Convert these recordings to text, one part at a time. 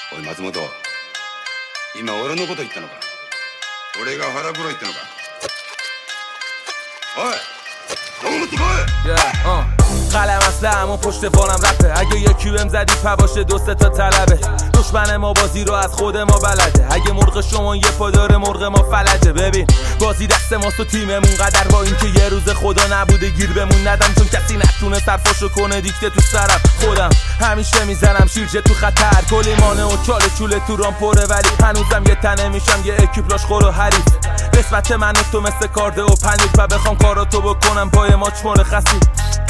おい松本、今俺のこと言ったのか？俺が腹黒いってのか？おいどう思ってこい。 قلم اصله همون پشت بانم رپه. اگه یکی بهم زدی پا باشه دو سه تا طلبه. دشمن ما بازی رو از خود ما بلده. اگه مرغ شما یه پا داره مرغ ما فلجه. ببین بازی دست ماست و تیممون قدر با این که یه روز خدا نبوده گیر بمون ندم، چون کسی نتونه سرفاشو کنه دیکته تو سرم. خودم همیشه میزنم شیرجه تو خطر، کلیمانه و چاله چوله تو رام پره، ولی هنوزم یه تنه میشم یه اکیپلاش خور و حریف. قسمت من و تو مثل کارده و پنیر و بخوام کاراتو بکنم پای ماچ مرخصی.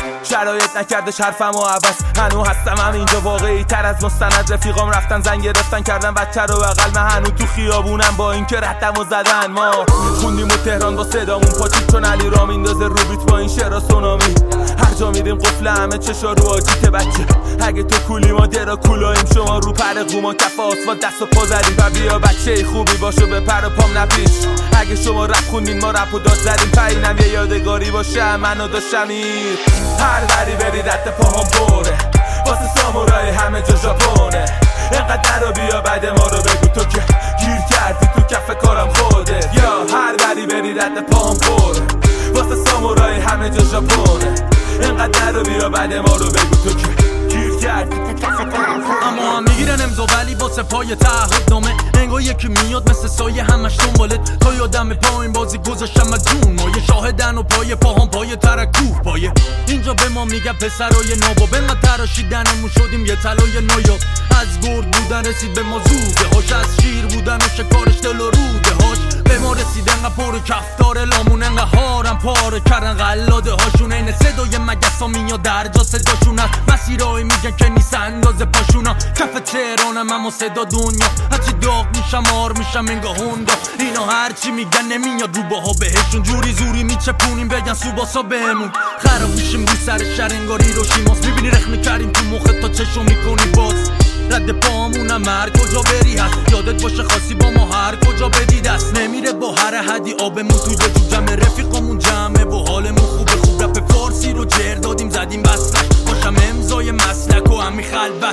شرایط نکردش حرفم و عوض، هنو هستم هم اینجا واقعی تر از مستند. رفیقام رفتن زنگ گرفتن کردن بچه رو بغل، من هنو تو خیابونم با این که ردم و زدن. ما خوندیم و تهران با صدامون پاچید، چون علی را میندازه رو بیت با این شعرا سونامی. هر جا میریم قفل همه چشا رو آجیت بچه. اگه تو کولی ما درا کولاییم، شما رو پر قوما کف آسفالت دست و پا زدیم. و بیا بچه خوبی باشو به پر و پام نپیش. اگه شما رپ خوندین ما رپ و داد زدیم، پایینم یه یادگاری باشه منو داشتمیر. هر بری بری رد پاهم بره، واسه سامورای همه جا ژاپونه. اینقدر رو بیا بعد ما رو بگو تو که گیر کردی تو کف کارم خودت. یا هر بری بری رد پاهم بره، واسه سامورای همه جا ژاپونه. اینقدر رو بیا بعد ما رو بگو تو که گیر کردی تو کف کارم خودت. اما هم میگیرن امضا ولی واسه پای تعهد نامه. انگار یکی میاد مثل سایه همش دنبالت. تا یادم پایین بازی گذاشتم از جون مایه. شاهدن و پای پاهم پای ترکوه پایه. اینجا به ما میگه پسرای ناباب، انقدر تراشیدنمون شدیم یه طلای نایاب. از گرد بودن رسید به ما زوده هاش، از شیر بودن و شکارش دل و روده هاش. به ما رسید انقدر پر کفتار لامون، انقدر هارم پاره کردن غلاده هاشون. این صدای مگس ها میاد در جا صداشون هست. مسیرهای میگن که نیست اندازه پاشونا. کف تهرانم اما صدا دنیا، هرچی داغ میشم آر میشم انگاه هوندا. اینا هرچی میگن نمیاد رو باها بهشون. جوری زوری میچپونیم بگن سوباسا بهمون. خراب میشیم رو سر شهر انگاری رو شیماس. میبینی رخ میکردیم تو مخت تا چشم میکنی باز. رد پامونم هر کجا بری هست. یادت باشه خاصی با ما هر کجا بدی دست. نمیره با هر حدی آبمون توی جو جمع. رفیقامون جمعه و حالمون خوبه. خوب رپ فارسی رو جر دادیم زدیم بستش. باشم امضای مسلک و همی خلوت.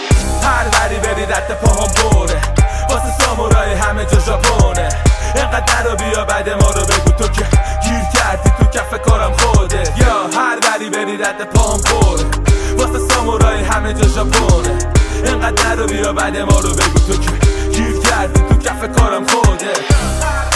هر بری بری رد پاهم بره، واسه سامورای همه جا ژاپونه. اینقدر رو بیا بعد ما رو بگو تو که گیر کردی تو کف کارم خودت. یا هر بری بری رد پاهم بره، واسه سامورای همه جا ژاپونه. اینقدر رو بیا بعد ما رو بگو تو که گیر کردی تو کف کارم خودت.